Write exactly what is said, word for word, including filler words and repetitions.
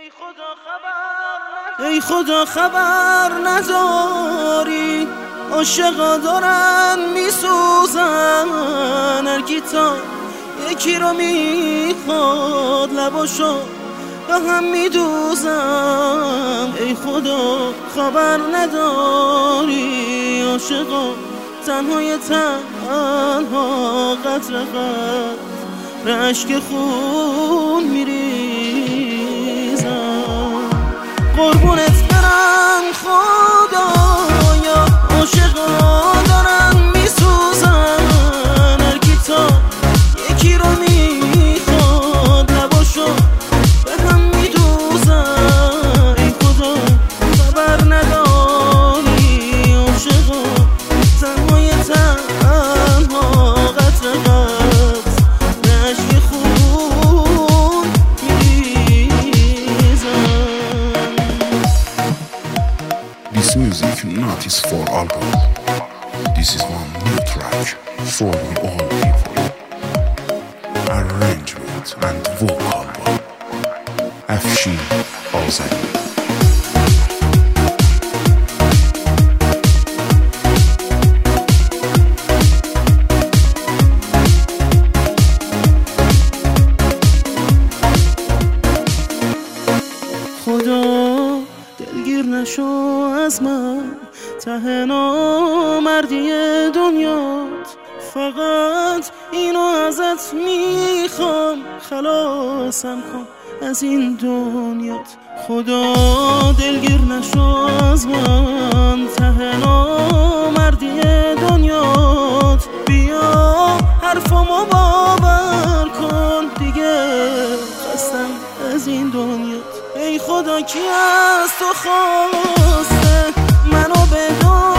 ای خدا خبر نداری عاشقا دارن میسوزن، هر کی تا یکی رو میخواد لباشو به هم میدوزن. ای خدا خبر نداری عاشقا تنهای تنها قطر قطر اشک خون میریزن. قربونت برم خدایا عاشقا دارن میسوزن، هر کی تا یکی رو میخواد لباشو به هم میدوزن. ای خدا خبر نداری عاشقا تنهای تنها قطر قطر اشک خون میریزن. This music not is for alcohol. This is one new track for all people. Arrangement and vocal by Afshin Azali. خدا دلگیر نشو از من، ته نامردی دنیات، فقط اینو ازت میخوام خلاصم کن از این دنیات. خدا دلگیر نشو از من، ته نامردی دنیات، بیا حرفمو باور کن دیگه خستم از این دنیات. ای خدا کی از تو خواسته منو به